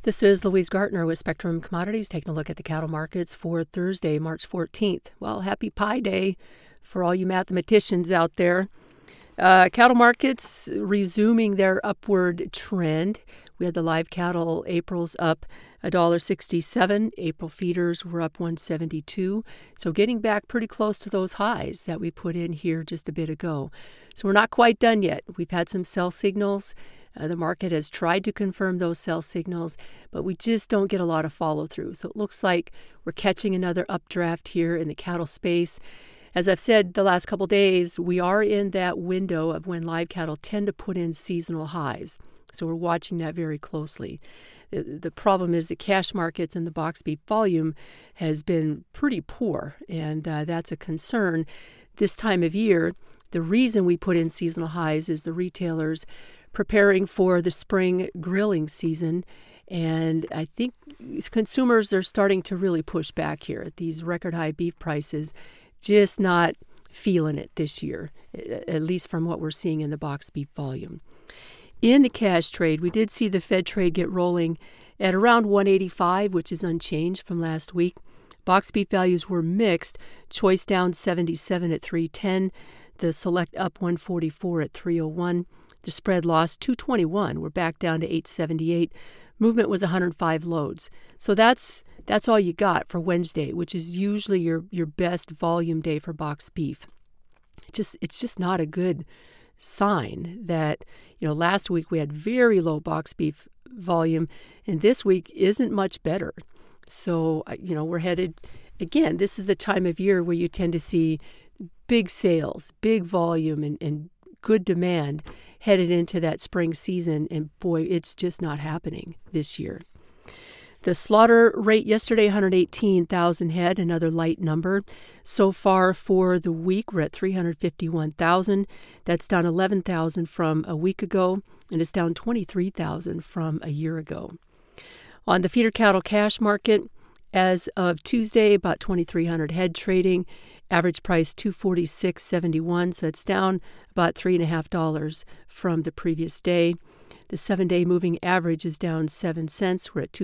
This is Louise Gartner with Spectrum Commodities, taking a look at the cattle markets for Thursday, March 14th. Well, happy Pi Day for all you mathematicians out there. Cattle markets resuming their upward trend. We had the live cattle April's up $1.67. April feeders were up $1.72. So getting back pretty close to those highs that we put in here just a bit ago. So we're not quite done yet. We've had some sell signals. The market has tried to confirm those sell signals, but we just don't get a lot of follow through. So it looks like we're catching another updraft here in the cattle space. As I've said the last couple days, we are in that window of when live cattle tend to put in seasonal highs. So we're watching that very closely. The problem is the cash markets and the box beef volume has been pretty poor, and that's a concern this time of year. The reason we put in seasonal highs is the retailers preparing for the spring grilling season. And I think consumers are starting to really push back here at these record high beef prices, just not feeling it this year, at least from what we're seeing in the box beef volume. In the cash trade, we did see the Fed trade get rolling at around 185, which is unchanged from last week. Box beef values were mixed. Choice down 77 at 310. The select up 144 at 301. The spread lost 221. We're back down to 878. Movement was 105 loads. So that's all you got for Wednesday, which is usually your best volume day for box beef. It's just not a good sign that, last week we had very low box beef volume, and this week isn't much better. So, we're headed, again, this is the time of year where you tend to see big sales, big volume, and good demand headed into that spring season, and boy, it's just not happening this year. The slaughter rate yesterday, 118,000 head, another light number. So far for the week, we're at 351,000. That's down 11,000 from a week ago, and it's down 23,000 from a year ago. On the feeder cattle cash market, as of Tuesday, about 2,300 head trading. Average price $246.71, so it's down about $3.50 from the previous day. The 7-day moving average is down 7 cents. We're at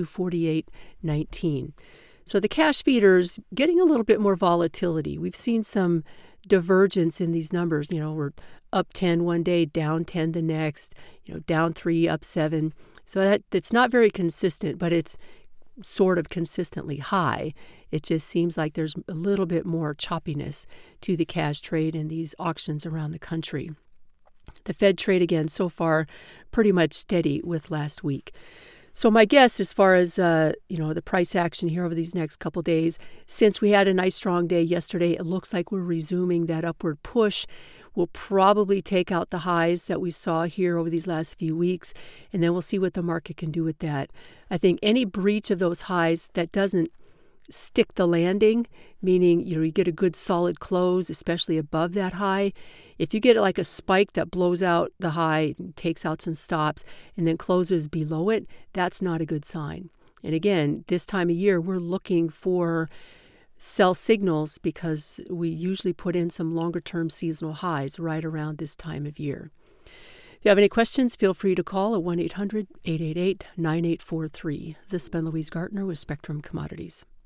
$248.19. So the cash feeders getting a little bit more volatility. We've seen some divergence in these numbers. We're up 10 one day, down 10 the next, down 3, up 7. So that's not very consistent, but it's sort of consistently high. It just seems like there's a little bit more choppiness to the cash trade in these auctions around the country. The Fed trade, again, so far pretty much steady with last week. So my guess as far as, the price action here over these next couple days, since we had a nice strong day yesterday, it looks like we're resuming that upward push. We'll probably take out the highs that we saw here over these last few weeks, and then we'll see what the market can do with that. I think any breach of those highs that doesn't stick the landing, meaning you get a good solid close, especially above that high. If you get like a spike that blows out the high, takes out some stops, and then closes below it, that's not a good sign. And again, this time of year, we're looking for sell signals because we usually put in some longer-term seasonal highs right around this time of year. If you have any questions, feel free to call at 1-800-888-9843. This has been Louise Gartner with Spectrum Commodities.